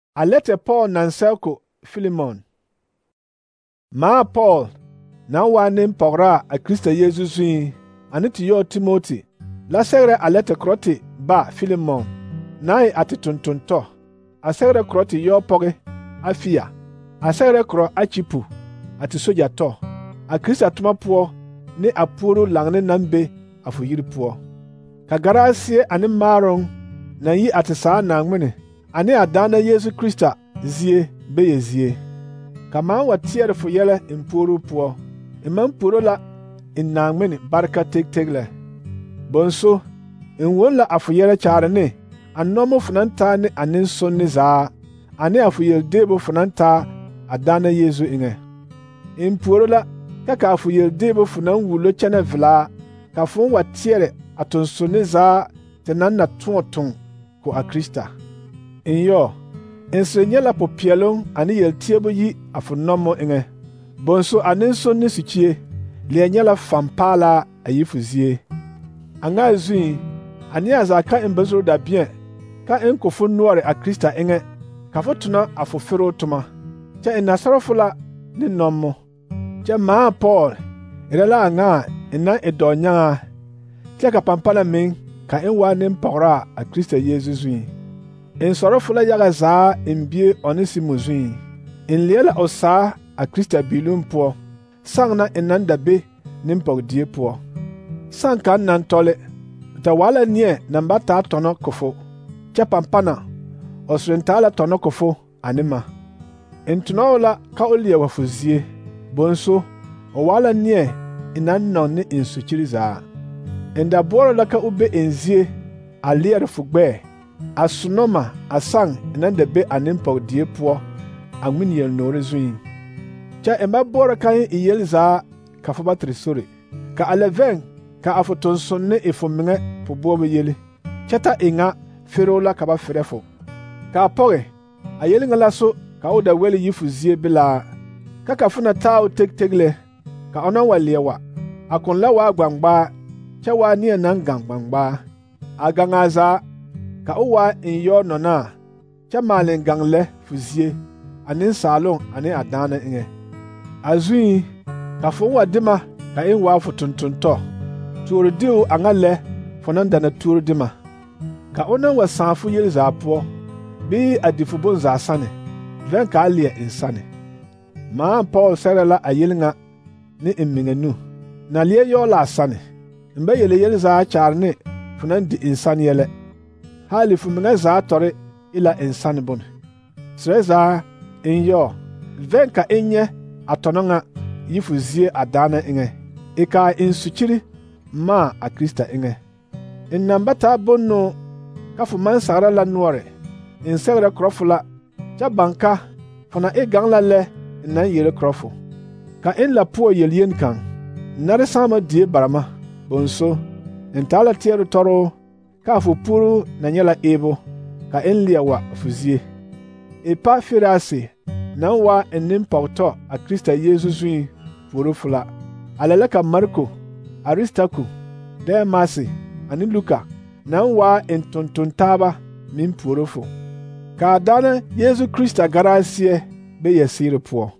Alete Paul nansɛlko Filimon. Maa Paul na wa ne mpɔgraa a Kristo Yesu zui ane te yɔɔ Timoti la sɛgrɛ alete korɔ te ba Filimon na e ate tontontɔ a sɛgrɛ korɔ te yɔɔ pɔge Afia a sɛgrɛ korɔ Archipu a te sojatɔ a Kristo toma poɔ ne a puoro laŋne naŋ be a fo yiri poɔ. Ka garaaseɛ ane maaroŋ naŋ yi a te saa Naaŋmene ane a Daana Yesu Krista zie bɛyɛ zie. Ka maŋ wa teɛrɛ fo yɛlɛ n puoruu poɔ, n maŋ puoro la n Naaŋmene barka teg lɛ. Bonso, n won la a fo yɛlɛ kyaare ne a nɔmo fo naŋ taa ne a nensonne zaa ane a fo yeldeebo fo naŋ taa a Daana Yesu eŋɛ. N puoro la ka a fo yeldeebo fo naŋ wullo kyɛnɛ velaa ka fo wa teɛrɛ a tonsonne zaa te naŋ na tõɔ toŋ ko a Krista. N yɔ, n sere nyɛ la popeɛloŋ ane yelteɛbo yi a fo nɔmo eŋɛ. Bonso a nensonne sukyie leɛ nyɛ la fampaalaa a yi fo zie. A ŋa a zui, a neɛ zaa ka n ba zoro dabeɛ ka n ko fo noɔre a Krista eŋɛ ka fo tona a fo feroo toma. Kyɛ n na sɔrɔ fo la ne nɔmo. Kyɛ maa Paul erɛ la a ŋa a n na e dɔɔnyaŋaa kyɛ ka pampana meŋ ka n waa ne mpɔgraa a Krista Yesu zui. N sɔrɔ fo la yaga zaa n bie Onesimo zui. N leɛ la o saa a Krista biilum poɔ, saŋ na n naŋ da be nempɔgedie poɔ. Saŋ kaŋ naŋ tɔle, ta waa la neɛ naŋ ba taa tɔnɔ ko fo, kyɛ pampana o soren taa la tɔnɔ ko fo ane ma. N tonɔ o la ka o leɛ wa fo zie. Bonso, o waa la neɛ n naŋ nɔŋ ne n sukyiri zaa. N da boɔrɔ la ka o be n zie a leɛre fo gbɛɛ, a sonɔ ma a saŋ n naŋ da be a nempɔgedie poɔ a ŋmene yelnoore zuiŋ. Kyɛ n ba boɔrɔ ka n yel zaa ka fo ba tere sore. Ka a lɛ vɛŋ ka a fo tonsonne e fo meŋɛ fo boɔbɔ yele, kyɛ ta e ŋa feroo la ka ba ferɛ fo. Ka a pɔge, a yele ŋa la so ka o da wɛle yi fo zie belaa, ka fo na taa o teg lɛ, ka o na wa leɛ wa, a kõn la waa gbangbaa, kyɛ waa neɛ naŋ gaŋ gbangbaa. A gaŋaa zaa, ka o waa n yɔɔ nɔnaa, kyɛ maale n gaŋ lɛ fo zie, a nensaaloŋ ane a Daana eŋɛ. A zuiŋ, ka fo wa de ma ka n waa fo tontontɔ, tuoro diu a ŋa lɛ fo naŋ da na tuoro de ma. Ka o na wa sãã fo yel zaa poɔ, bii a di fo bonzaa sane, vɛŋ ka a leɛ n sane. Maa Paul sɛgrɛ la a yel ŋa ne n meŋa nu, na leɛ yɔɔ la a sane. N ba yele yel zaa kyaare ne fo naŋ di n sane yɛlɛ. Haali fo meŋa zaa tɔre e la n sane bone. Serɛ zaa, n yɔ, vɛŋ ka n nyɛ a tɔnɔ ŋa yi fo zie a Daana eŋɛ, e kaa n sukyiri maa a Krista eŋɛ. N naŋ ba taa bonno ka fo maŋ sagra la noɔre, n sɛgrɛ korɔ fo la, kyɛ baŋ ka fo na e gaŋ la lɛ n naŋ yele korɔ fo. Ka n la poɔ yel-yen kaŋ, nare sãama die barama. Bonso, n taa la teɛre tɔroo ka a fo puoruu na nyɛ la eebo, ka n leɛ wa fo zie. Epafirase naŋ waa n nempɔgetɔ a Krista Yesu zuiŋ puoro fo la. A lɛ la ka Marko, Aristaku, Dɛmase ane Luka naŋ waa n tontontaaba meŋ puoro fo. Ka a Daana Yesu Krista garaaseɛ be yɛ seere poɔ.